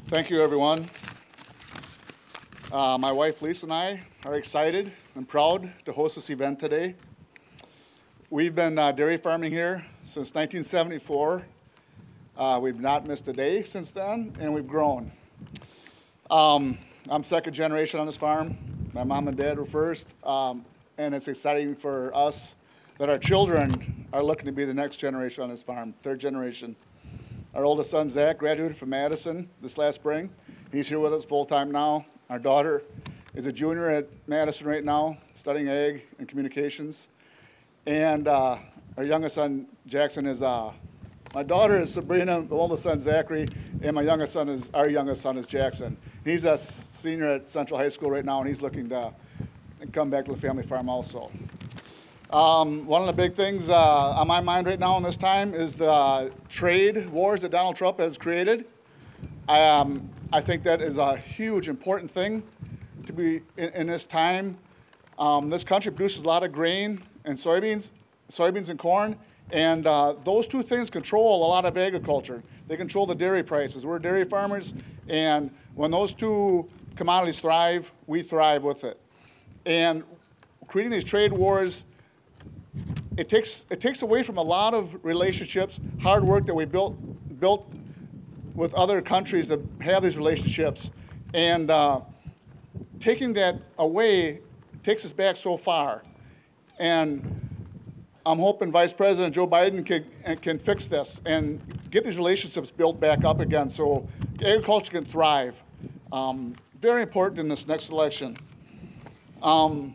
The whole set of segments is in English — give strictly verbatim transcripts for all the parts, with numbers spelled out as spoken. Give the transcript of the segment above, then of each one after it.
Thank you, everyone. Uh, my wife Lisa and I are excited and proud to host this event today. We've been uh, dairy farming here since nineteen seventy-four. Uh, we've not missed a day since then, and we've grown. Um, I'm second generation on this farm. My mom and dad were first, um, and it's exciting for us that our children are looking to be the next generation on this farm, third generation. Our oldest son, Zach, graduated from Madison this last spring. He's here with us full-time now. Our daughter is a junior at Madison right now, studying ag and communications. And uh, our youngest son, Jackson, is, uh, my daughter is Sabrina, the oldest son, Zachary, and my youngest son is, our youngest son is Jackson. He's a senior at Central High School right now, and he's looking to come back to the family farm also. Um, one of the big things uh, on my mind right now in this time is the uh, trade wars that Donald Trump has created. I, um, I think that is a huge, important thing to be in, in this time. Um, this country produces a lot of grain and soybeans, soybeans and corn, and uh, those two things control a lot of agriculture. They control the dairy prices. We're dairy farmers, and when those two commodities thrive, we thrive with it. And creating these trade wars, It takes, it takes away from a lot of relationships, hard work that we built, built with other countries that have these relationships. And uh, taking that away takes us back so far. And I'm hoping Vice President Joe Biden can, can fix this and get these relationships built back up again so agriculture can thrive. Um, very important in this next election. Um,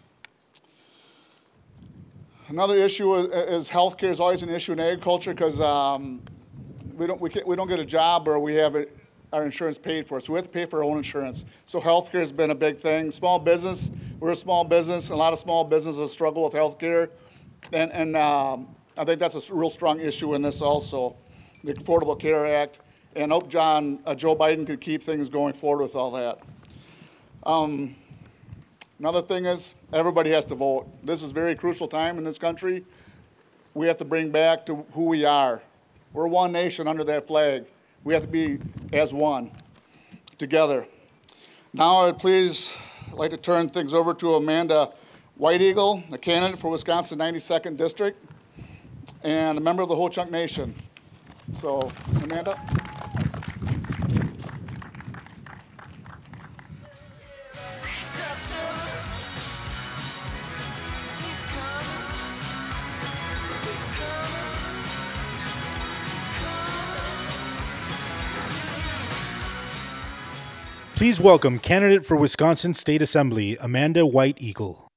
Another issue is, is health care is always an issue in agriculture because um, we don't we, can't, we don't get a job or we have a, our insurance paid for, so we have to pay for our own insurance. So health care has been a big thing. Small business, we're a small business. A lot of small businesses struggle with health care, and and um, I think that's a real strong issue in this also, the Affordable Care Act. And I hope John uh, Joe Biden could keep things going forward with all that. Um, Another thing is, everybody has to vote. This is a very crucial time in this country. We have to bring back to who we are. We're one nation under that flag. We have to be as one, together. Now I'd please like to turn things over to Amanda White Eagle, a candidate for Wisconsin ninety-second District, and a member of the Ho Chunk Nation. So, Amanda. Please welcome candidate for Wisconsin State Assembly, Amanda White Eagle.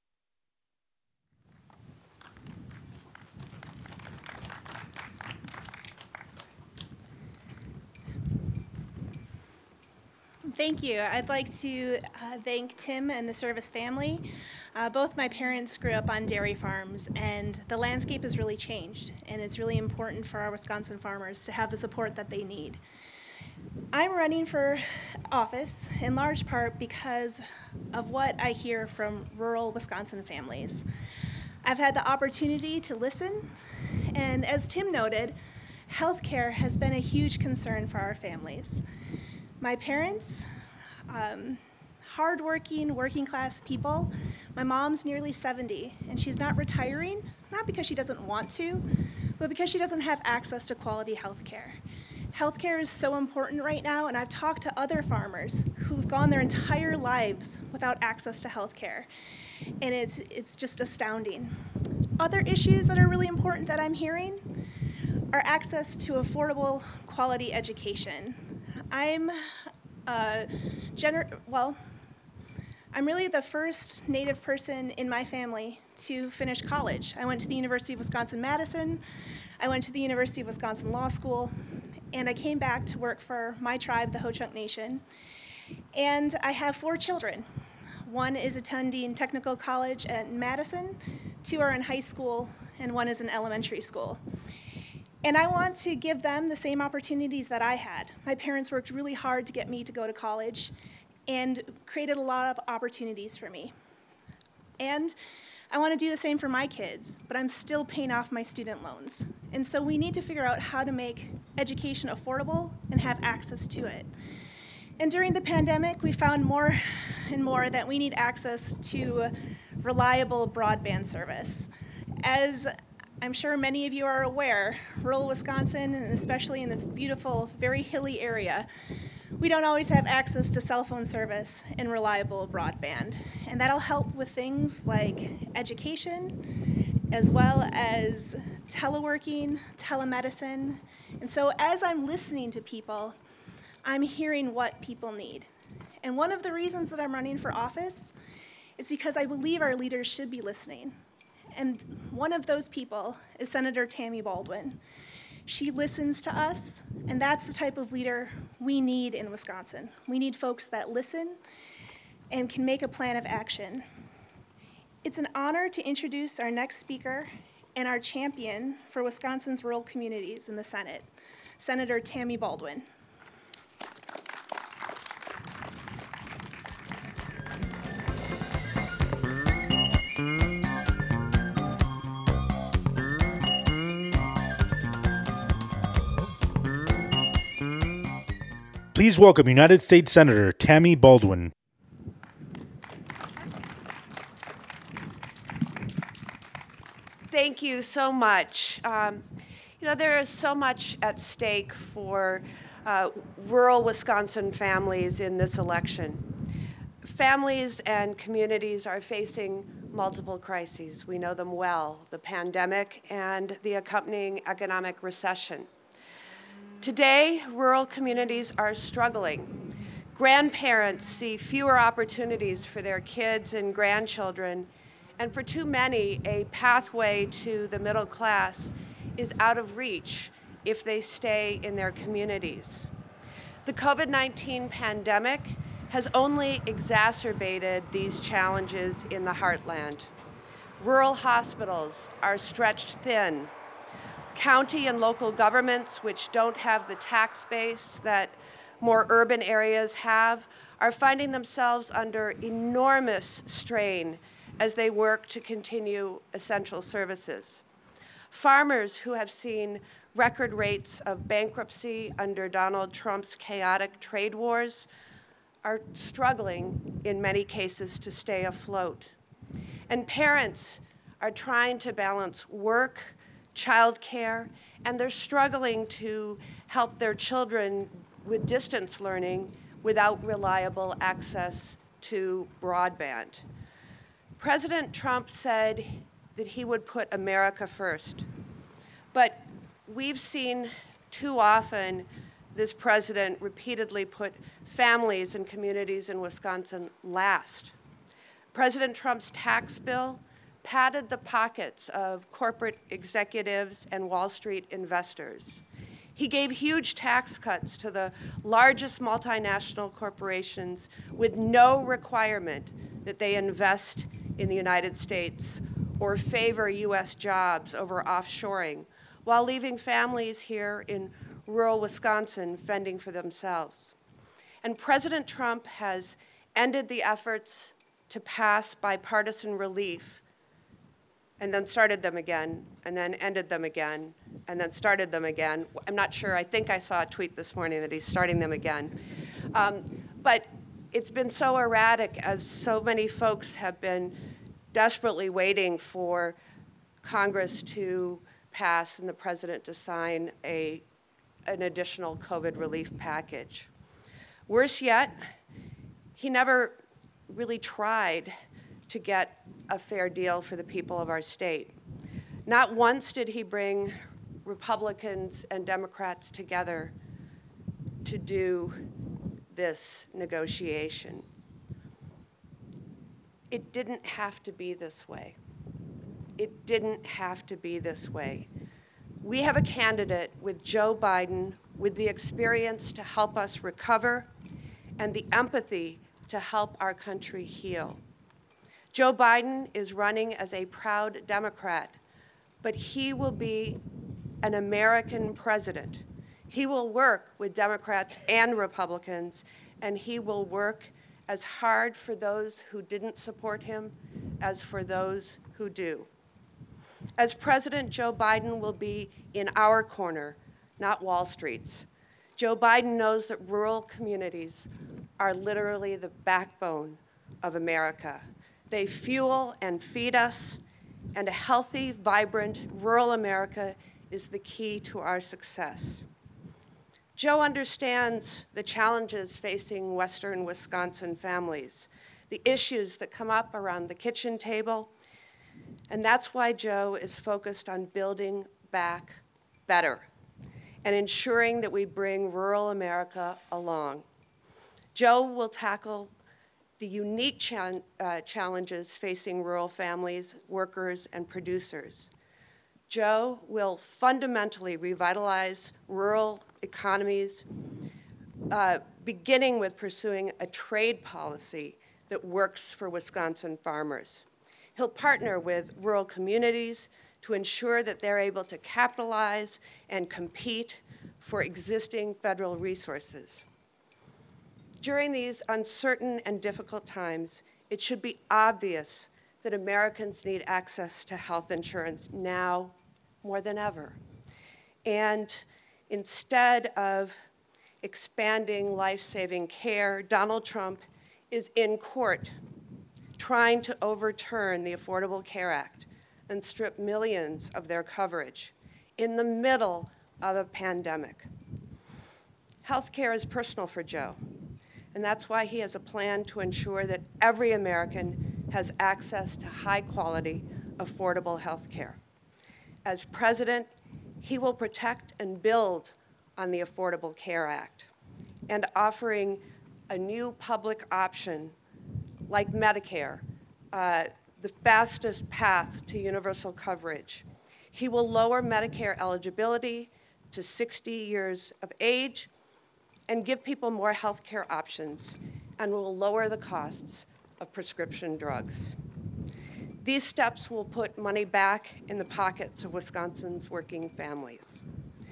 Thank you. I'd like to uh, thank Tim and the Service family. Uh, both my parents grew up on dairy farms, and the landscape has really changed, and it's really important for our Wisconsin farmers to have the support that they need. I'm running for office in large part because of what I hear from rural Wisconsin families. I've had the opportunity to listen, and as Tim noted, healthcare has been a huge concern for our families. My parents, um, hardworking, working class people. My mom's nearly seventy, and she's not retiring, not because she doesn't want to, but because she doesn't have access to quality healthcare. Healthcare is so important right now, and I've talked to other farmers who've gone their entire lives without access to healthcare, and it's it's just astounding. Other issues that are really important that I'm hearing are access to affordable, quality education. I'm uh, gener- well, I'm really the first Native person in my family to finish college. I went to the University of Wisconsin-Madison. I went to the University of Wisconsin Law School. And I came back to work for my tribe, the Ho Chunk Nation. And I have four children. One is attending technical college at Madison, two are in high school, and one is in elementary school. And I want to give them the same opportunities that I had. My parents worked really hard to get me to go to college and created a lot of opportunities for me. And I want to do the same for my kids, but I'm still paying off my student loans. And so we need to figure out how to make education affordable and have access to it. And during the pandemic, we found more and more that we need access to reliable broadband service. As I'm sure many of you are aware, rural Wisconsin, and especially in this beautiful, very hilly area, we don't always have access to cell phone service and reliable broadband. And that'll help with things like education, as well as teleworking, telemedicine. And so as I'm listening to people, I'm hearing what people need. And one of the reasons that I'm running for office is because I believe our leaders should be listening. And one of those people is Senator Tammy Baldwin. She listens to us, and that's the type of leader we need in Wisconsin. We need folks that listen and can make a plan of action. It's an honor to introduce our next speaker and our champion for Wisconsin's rural communities in the Senate, Senator Tammy Baldwin. Please welcome United States Senator Tammy Baldwin. Thank you so much. Um, you know, there is so much at stake for uh, rural Wisconsin families in this election. Families and communities are facing multiple crises. We know them well, the pandemic and the accompanying economic recession. Today, rural communities are struggling. Grandparents see fewer opportunities for their kids and grandchildren, and for too many, a pathway to the middle class is out of reach if they stay in their communities. The COVID nineteen pandemic has only exacerbated these challenges in the heartland. Rural hospitals are stretched thin. County and local governments, which don't have the tax base that more urban areas have, are finding themselves under enormous strain as they work to continue essential services. Farmers who have seen record rates of bankruptcy under Donald Trump's chaotic trade wars are struggling in many cases to stay afloat. And parents are trying to balance work, childcare, and they're struggling to help their children with distance learning without reliable access to broadband. President Trump said that he would put America first, but we've seen too often this president repeatedly put families and communities in Wisconsin last. President Trump's tax bill padded the pockets of corporate executives and Wall Street investors. He gave huge tax cuts to the largest multinational corporations with no requirement that they invest in the United States or favor U S jobs over offshoring, while leaving families here in rural Wisconsin fending for themselves. And President Trump has ended the efforts to pass bipartisan relief and then started them again, and then ended them again, and then started them again. I'm not sure, I think I saw a tweet this morning that he's starting them again. Um, but it's been so erratic as so many folks have been desperately waiting for Congress to pass and the president to sign a, an additional COVID relief package. Worse yet, he never really tried to get a fair deal for the people of our state. Not once did he bring Republicans and Democrats together to do this negotiation. It didn't have to be this way. It didn't have to be this way. We have a candidate with Joe Biden with the experience to help us recover and the empathy to help our country heal. Joe Biden is running as a proud Democrat, but he will be an American president. He will work with Democrats and Republicans, and he will work as hard for those who didn't support him as for those who do. As president, Joe Biden will be in our corner, not Wall Street's. Joe Biden knows that rural communities are literally the backbone of America. They fuel and feed us, and a healthy, vibrant, rural America is the key to our success. Joe understands the challenges facing Western Wisconsin families, the issues that come up around the kitchen table, and that's why Joe is focused on building back better and ensuring that we bring rural America along. Joe will tackle the unique cha uh, challenges facing rural families, workers, and producers. Joe will fundamentally revitalize rural economies, uh, beginning with pursuing a trade policy that works for Wisconsin farmers. He'll partner with rural communities to ensure that they're able to capitalize and compete for existing federal resources. During these uncertain and difficult times, it should be obvious that Americans need access to health insurance now more than ever. And instead of expanding life-saving care, Donald Trump is in court trying to overturn the Affordable Care Act and strip millions of their coverage in the middle of a pandemic. Healthcare is personal for Joe, and that's why he has a plan to ensure that every American has access to high-quality, affordable health care. As president, he will protect and build on the Affordable Care Act and offering a new public option like Medicare, uh, the fastest path to universal coverage. He will lower Medicare eligibility to sixty years of age and give people more health care options, and will lower the costs of prescription drugs. These steps will put money back in the pockets of Wisconsin's working families.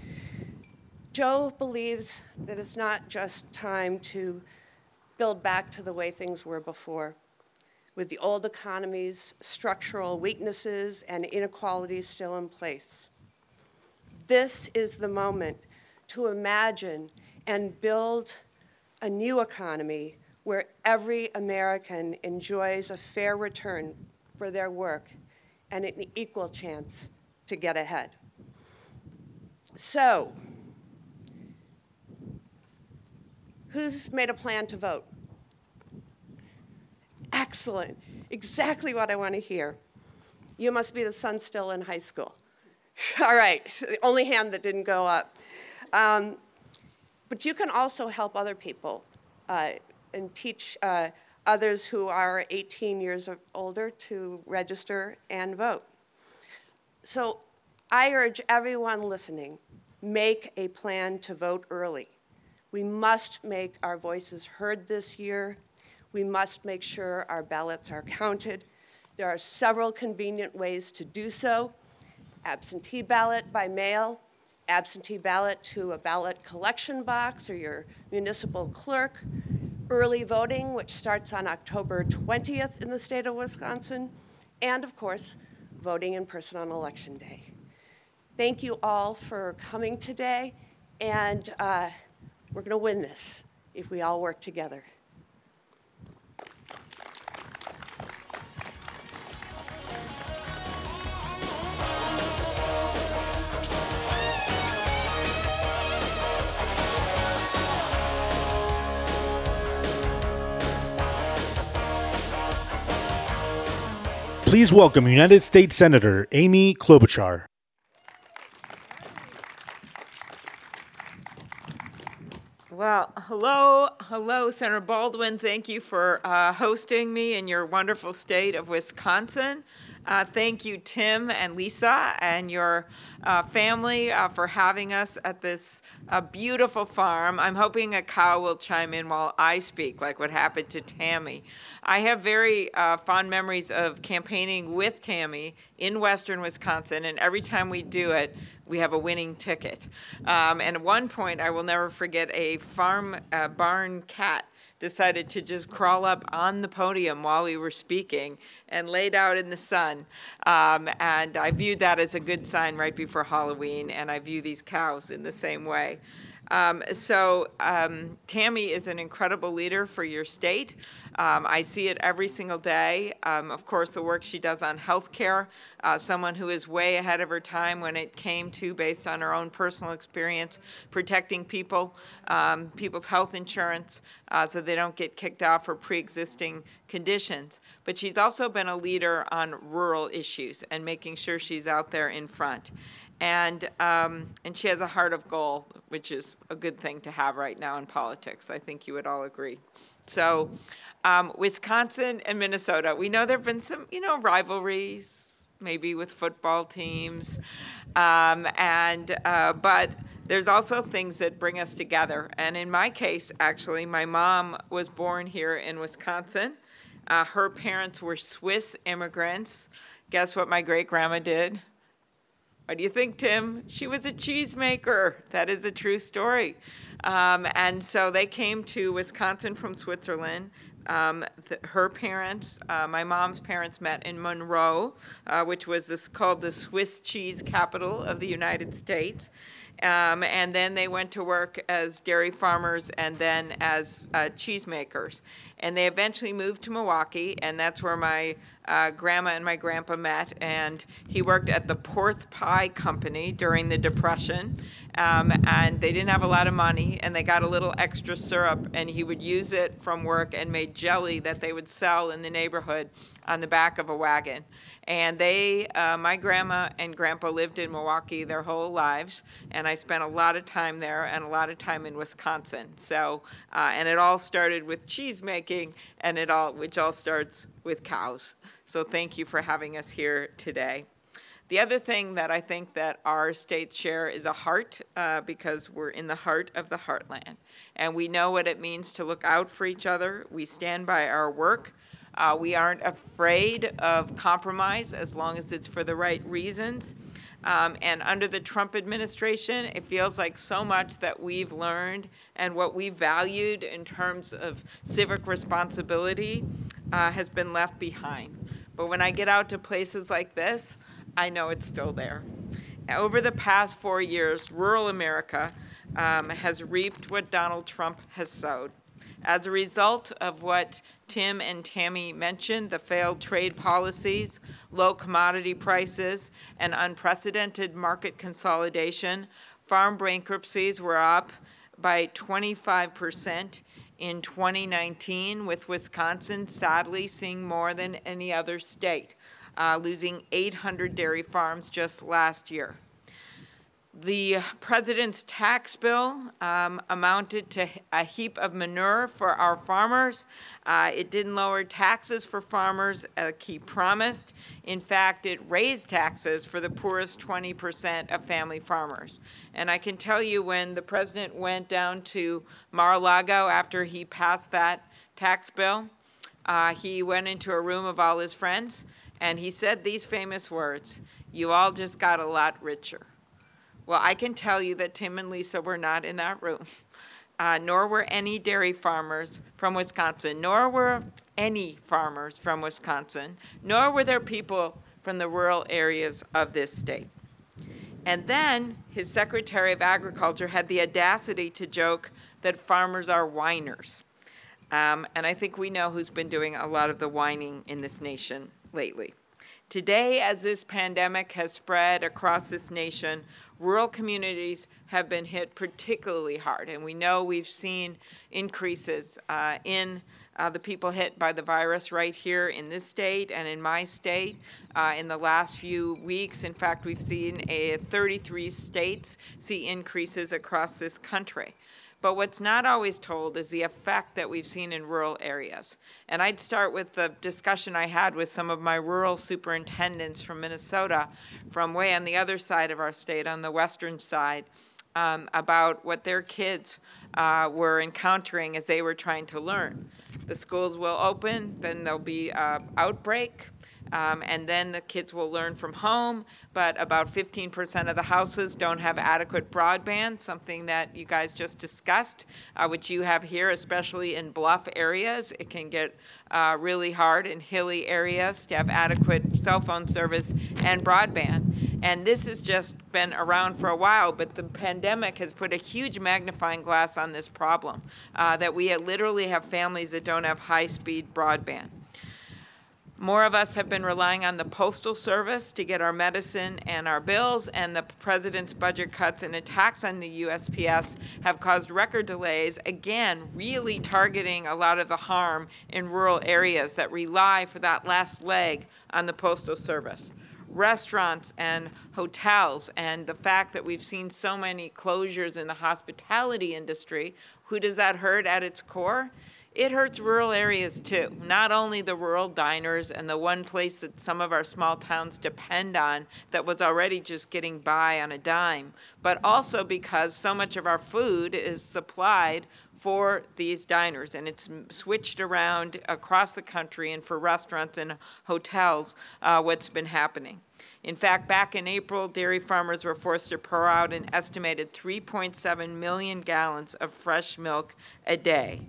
Joe believes that it's not just time to build back to the way things were before, with the old economy's structural weaknesses and inequalities still in place. This is the moment to imagine and build a new economy where every American enjoys a fair return for their work and an equal chance to get ahead. So, who's made a plan to vote? Excellent. Exactly what I want to hear. You must be the son still in high school. All right, the only hand that didn't go up. Um, but you can also help other people uh, and teach uh, others who are eighteen years or older to register and vote. So I urge everyone listening, make a plan to vote early. We must make our voices heard this year. We must make sure our ballots are counted. There are several convenient ways to do so. Absentee ballot by mail, absentee ballot to a ballot collection box or your municipal clerk, early voting, which starts on October twentieth in the state of Wisconsin, and of course, voting in person on Election Day. Thank you all for coming today, and uh, we're going to win this if we all work together. Please welcome United States Senator Amy Klobuchar. Well, hello, hello, Senator Baldwin. Thank you for uh, hosting me in your wonderful state of Wisconsin. Uh, thank you, Tim and Lisa and your uh, family uh, for having us at this uh, beautiful farm. I'm hoping a cow will chime in while I speak, like what happened to Tammy. I have very uh, fond memories of campaigning with Tammy in western Wisconsin, and every time we do it, we have a winning ticket. Um, and at one point, I will never forget, a farm uh, barn cat decided to just crawl up on the podium while we were speaking and laid out in the sun. Um, and I viewed that as a good sign right before Halloween, and I view these cows in the same way. Um, so um, Tammy is an incredible leader for your state. Um, I see it every single day. Um, of course, the work she does on healthcare, uh, someone who is way ahead of her time when it came to, based on her own personal experience, protecting people, um, people's health insurance, uh, so they don't get kicked out for pre-existing conditions. But she's also been a leader on rural issues and making sure she's out there in front. And um, and she has a heart of gold, which is a good thing to have right now in politics. I think you would all agree. So um, Wisconsin and Minnesota, we know there have been some, you know, rivalries, maybe with football teams. Um, and uh, but there's also things that bring us together. And in my case, actually, my mom was born here in Wisconsin. Uh, her parents were Swiss immigrants. Guess what my great-grandma did? What do you think, Tim? She was a cheesemaker. That is a true story. Um, and so they came to Wisconsin from Switzerland. Um, th- her parents, uh, my mom's parents, met in Monroe, uh, which was this called the Swiss cheese capital of the United States. Um, and then they went to work as dairy farmers and then as uh, cheesemakers. And they eventually moved to Milwaukee, and that's where my uh, grandma and my grandpa met. And he worked at the Porth Pie Company during the Depression. Um, and they didn't have a lot of money, and they got a little extra syrup, and he would use it from work and made jelly that they would sell in the neighborhood on the back of a wagon. And they, uh, my grandma and grandpa lived in Milwaukee their whole lives, and I spent a lot of time there and a lot of time in Wisconsin. So, uh, and it all started with cheese making, and it all, which all starts with cows. So thank you for having us here today. The other thing that I think that our states share is a heart, uh, because we're in the heart of the heartland. And we know what it means to look out for each other. We stand by our work. Uh, we aren't afraid of compromise as long as it's for the right reasons. Um, and under the Trump administration, it feels like so much that we've learned and what we valued in terms of civic responsibility uh, has been left behind. But when I get out to places like this, I know it's still there. Over the past four years, rural America um, has reaped what Donald Trump has sowed. As a result of what Tim and Tammy mentioned, the failed trade policies, low commodity prices, and unprecedented market consolidation, farm bankruptcies were up by twenty-five percent in twenty nineteen, with Wisconsin sadly seeing more than any other state, uh, losing eight hundred dairy farms just last year. The president's tax bill um, amounted to a heap of manure for our farmers. Uh, it didn't lower taxes for farmers, like he promised. In fact, it raised taxes for the poorest twenty percent of family farmers. And I can tell you, when the president went down to Mar-a-Lago after he passed that tax bill, uh, he went into a room of all his friends, and he said these famous words: "You all just got a lot richer." Well, I can tell you that Tim and Lisa were not in that room, uh, nor were any dairy farmers from Wisconsin, nor were any farmers from Wisconsin, nor were there people from the rural areas of this state. And then his Secretary of Agriculture had the audacity to joke that farmers are whiners. Um, and I think we know who's been doing a lot of the whining in this nation lately. Today, as this pandemic has spread across this nation, rural communities have been hit particularly hard, and we know we've seen increases uh, in uh, the people hit by the virus right here in this state and in my state uh, in the last few weeks. In fact, we've seen a thirty-three states see increases across this country. But what's not always told is the effect that we've seen in rural areas. And I'd start with the discussion I had with some of my rural superintendents from Minnesota, from way on the other side of our state, on the western side, um, about what their kids uh, were encountering as they were trying to learn. The schools will open, then there'll be an outbreak, Um, and then the kids will learn from home, but about fifteen percent of the houses don't have adequate broadband, something that you guys just discussed, uh, which you have here, especially in bluff areas. It can get uh, really hard in hilly areas to have adequate cell phone service and broadband. And this has just been around for a while, but the pandemic has put a huge magnifying glass on this problem, uh, that we literally have families that don't have high-speed broadband. More of us have been relying on the Postal Service to get our medicine and our bills, and the president's budget cuts and attacks on the U S P S have caused record delays, again, really targeting a lot of the harm in rural areas that rely for that last leg on the Postal Service. Restaurants and hotels, and the fact that we've seen so many closures in the hospitality industry, who does that hurt at its core? It hurts rural areas too, not only the rural diners and the one place that some of our small towns depend on that was already just getting by on a dime, but also because so much of our food is supplied for these diners, and it's switched around across the country, and for restaurants and hotels, uh, what's been happening. In fact, back in April, dairy farmers were forced to pour out an estimated three point seven million gallons of fresh milk a day.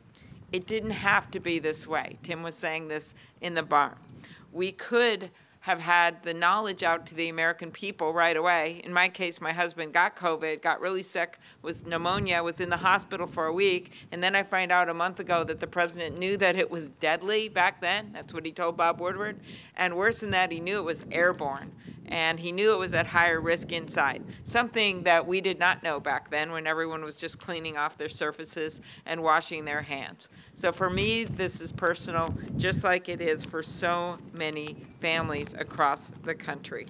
It didn't have to be this way. Tim was saying this in the barn. We could have had the knowledge out to the American people right away. In my case, my husband got COVID, got really sick with pneumonia, was in the hospital for a week, and then I find out a month ago that the president knew that it was deadly back then. That's what he told Bob Woodward. And worse than that, he knew it was airborne. And he knew it was at higher risk inside, something that we did not know back then when everyone was just cleaning off their surfaces and washing their hands. So for me, this is personal, just like it is for so many families across the country.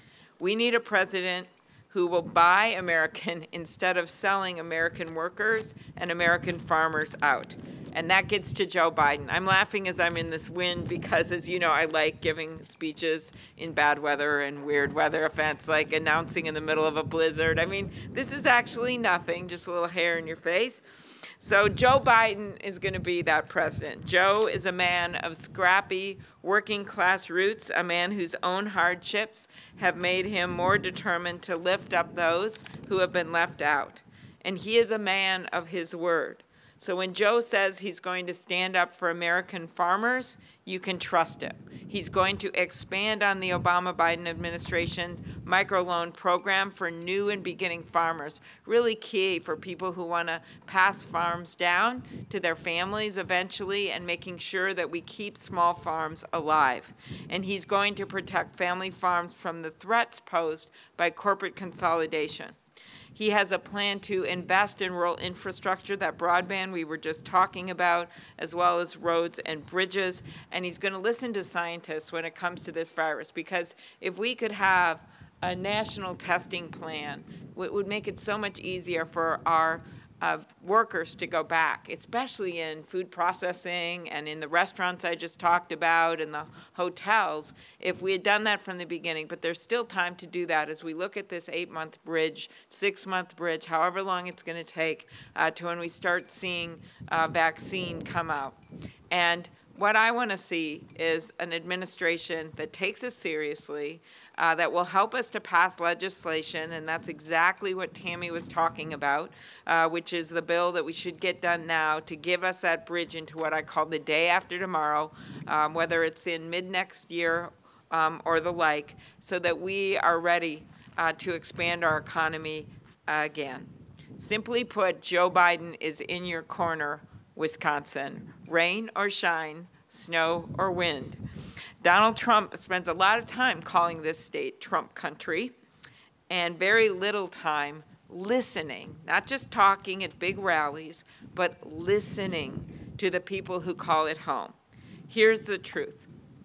We need a president who will buy American instead of selling American workers and American farmers out. And that gets to Joe Biden. I'm laughing as I'm in this wind because, as you know, I like giving speeches in bad weather and weird weather events, like announcing in the middle of a blizzard. I mean, this is actually nothing, just a little hair in your face. So Joe Biden is going to be that president. Joe is a man of scrappy, working-class roots, a man whose own hardships have made him more determined to lift up those who have been left out. And he is a man of his word. So when Joe says he's going to stand up for American farmers, you can trust him. He's going to expand on the Obama-Biden administration's microloan program for new and beginning farmers, really key for people who want to pass farms down to their families eventually, and making sure that we keep small farms alive. And he's going to protect family farms from the threats posed by corporate consolidation. He has a plan to invest in rural infrastructure, that broadband we were just talking about, as well as roads and bridges. And he's going to listen to scientists when it comes to this virus, because if we could have a national testing plan, it would make it so much easier for our uh, workers to go back, especially in food processing and in the restaurants I just talked about and the hotels, if we had done that from the beginning. But there's still time to do that as we look at this eight-month bridge, six-month bridge, however long it's going to take uh, to when we start seeing uh, vaccine come out. And what I want to see is an administration that takes us seriously, uh, that will help us to pass legislation, and that's exactly what Tammy was talking about, uh, which is the bill that we should get done now to give us that bridge into what I call the day after tomorrow, um, whether it's in mid-next year um, or the like, so that we are ready uh, to expand our economy uh, again. Simply put, Joe Biden is in your corner, Wisconsin, rain or shine, snow or wind. Donald Trump spends a lot of time calling this state Trump country and very little time listening, not just talking at big rallies, but listening to the people who call it home. Here's the truth.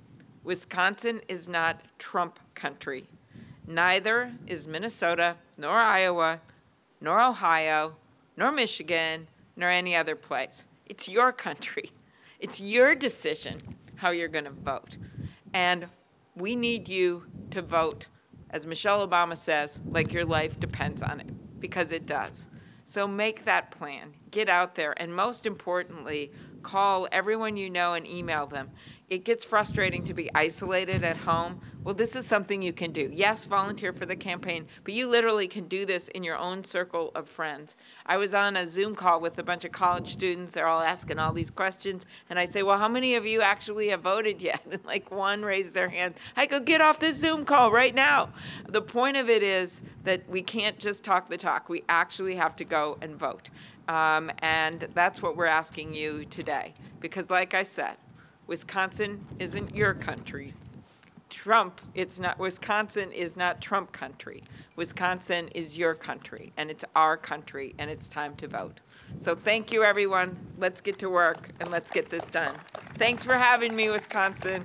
Wisconsin is not Trump country. Neither is Minnesota, nor Iowa, nor Ohio, nor Michigan, nor any other place. It's your country. It's your decision how you're going to vote. And we need you to vote, as Michelle Obama says, like your life depends on it, because it does. So make that plan. Get out there. And most importantly, call everyone you know and email them. it gets frustrating to be isolated at home. Well, this is something you can do. Yes, volunteer for the campaign, but you literally can do this in your own circle of friends. I was on a Zoom call with a bunch of college students. They're all asking all these questions. And I say, well, how many of you actually have voted yet? And like one raised their hand. I go, get off this Zoom call right now. The point of it is that we can't just talk the talk. We actually have to go and vote. Um, and that's what we're asking you today. Because like I said, Wisconsin isn't your country. Trump, it's not, Wisconsin is not Trump country. Wisconsin is your country, and it's our country, and it's time to vote. So thank you, everyone. Let's get to work, and let's get this done. Thanks for having me, Wisconsin.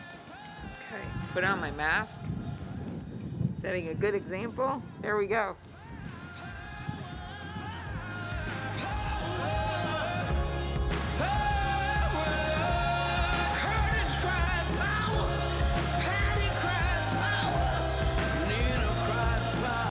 Okay, put on my mask. Setting a good example. There we go.